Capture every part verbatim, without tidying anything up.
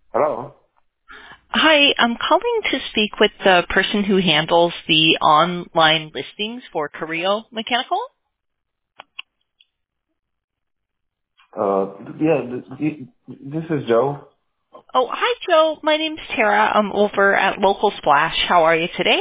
Hello. Hi, I'm calling to speak with the person who handles the online listings for Carrillo Mechanical. Uh, yeah, th- this is Joe. Oh, hi, Joe. My name's Tara. I'm over at Local Splash. How are you today?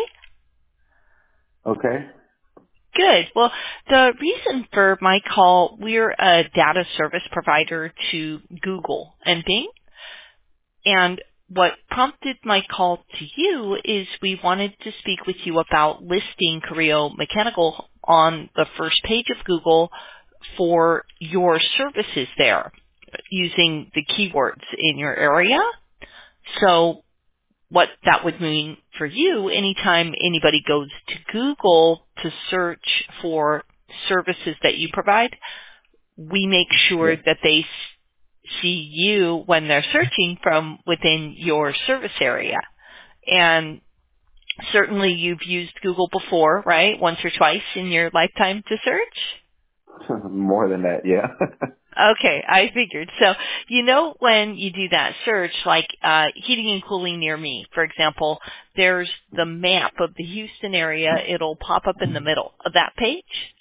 Okay. Good. Well, the reason for my call, we're a data service provider to Google and Bing. And what prompted my call to you is we wanted to speak with you about listing Carrillo Mechanical on the first page of Google for your services there using the keywords in your area. So what that would mean for you, anytime anybody goes to Google to search for services that you provide, we make Yeah. sure that they s- see you when they're searching from within your service area. And certainly you've used Google before, right? Once or twice in your lifetime to search? More than that, yeah. Okay, I figured. So, you know, when you do that search, like uh, heating and cooling near me, for example, there's the map of the Houston area. It'll pop up in the middle of that page.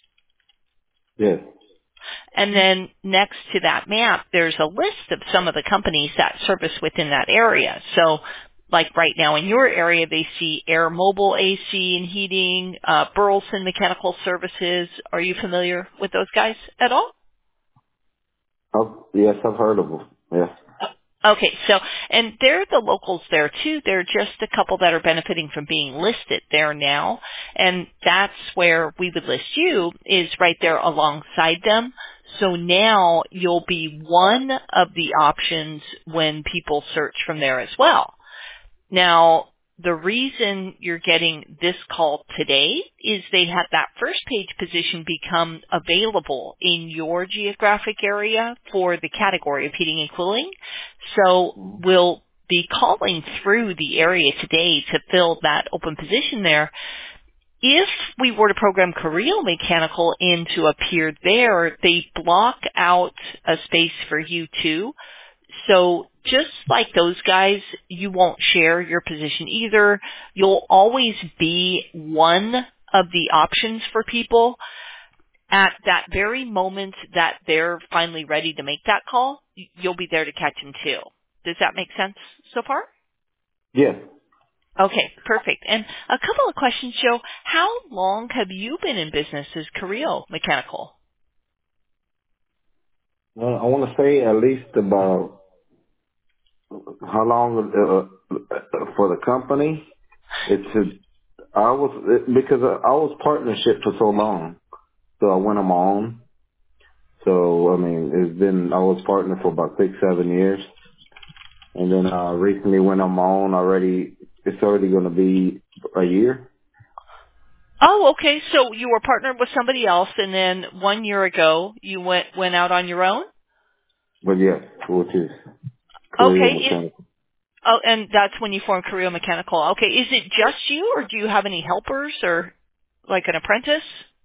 Yes. And then next to that map, there's a list of some of the companies that service within that area. So, like right now in your area, they see Air Mobile A C and Heating, uh, Burleson Mechanical Services. Are you familiar with those guys at all? Oh, yes, I've heard of them. Yes. Okay, so, and they're the locals there too. They're just a couple that are benefiting from being listed there now. And that's where we would list you, is right there alongside them. So now you'll be one of the options when people search from there as well. Now, the reason you're getting this call today is they had that first page position become available in your geographic area for the category of heating and cooling. So we'll be calling through the area today to fill that open position there. If we were to program Carrillo Mechanical in to appear there, they block out a space for you too. So just like those guys, you won't share your position either. You'll always be one of the options for people. At that very moment that they're finally ready to make that call, y- you'll be there to catch them too. Does that make sense so far? Yes. Okay, perfect. And a couple of questions, Joe. How long have you been in business as Carrillo Mechanical? Well, I want to say at least about how long uh, uh, for the company. It's a, I was it, because I was partnership for so long, so I went on my own. So I mean, it's been I was partner for about six, seven years. And then uh recently went on my own already. It's already going to be a year. Oh, okay. So you were partnered with somebody else, and then one year ago you went went out on your own. But yes, which is career Okay. Is, mechanical. oh, and that's when you formed Career Mechanical. Okay. Is it just you, or do you have any helpers, or like an apprentice?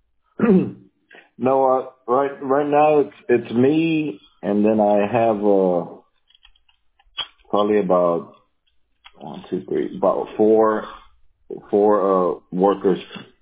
no, uh, right right now it's it's me, and then I have uh probably about one, two, three, about four four uh workers.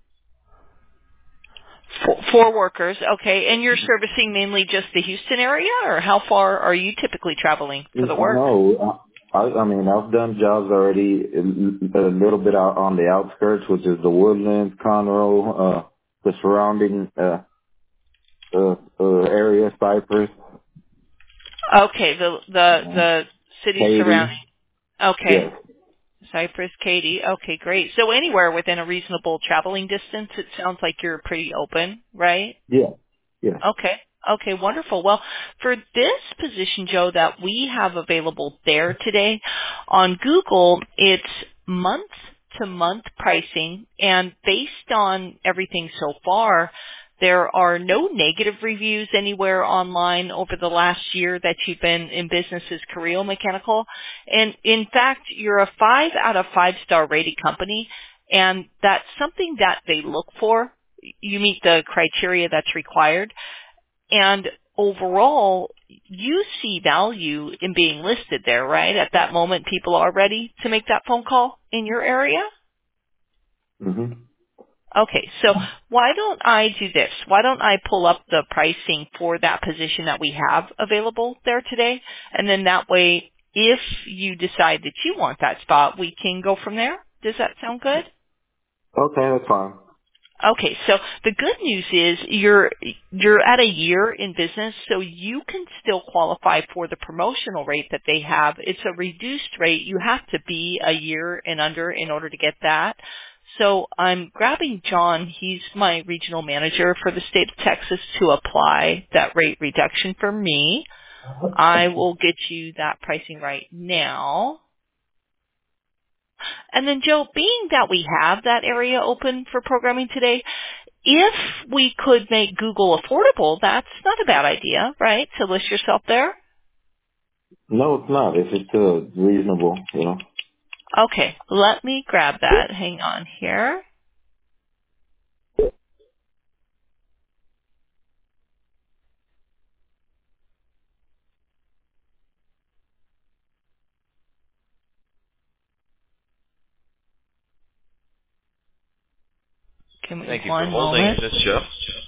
Four, four workers. Okay. And you're servicing mainly just the Houston area, or how far are you typically traveling for the work? No, I I mean I've done jobs already a little bit out on the outskirts, which is the Woodlands, Conroe, uh, the surrounding uh uh, uh area, Cypress, Okay. The the um, the city Katy. surrounding. Okay. Yes, Cypress, Katy. Okay, great. So anywhere within a reasonable traveling distance, it sounds like you're pretty open, right? yeah, yes. Okay. Okay, wonderful. Well, for this position, Joe, that we have available there today, on Google, it's month to month pricing, and based on everything so far, there are no negative reviews anywhere online over the last year that you've been in business as Carrillo Mechanical. And in fact, you're a five out of five star rated company, and that's something that they look for. You meet the criteria that's required. And overall, you see value in being listed there, right? At that moment, people are ready to make that phone call in your area? Mm-hmm. Okay, so why don't I do this? Why don't I pull up the pricing for that position that we have available there today? And then that way, if you decide that you want that spot, we can go from there. Does that sound good? Okay, that's fine. Okay, so the good news is you're you're at a year in business, so you can still qualify for the promotional rate that they have. It's a reduced rate. You have to be a year and under in order to get that. So I'm grabbing John. He's my regional manager for the state of Texas to apply that rate reduction for me. I will get you that pricing right now. And then, Joe, being that we have that area open for programming today, if we could make Google affordable, that's not a bad idea, right, to list yourself there? No, it's not. If it's uh, reasonable, you know. Okay, let me grab that. Hang on here. Give me Thank you for one holding. moment. This is Jeff.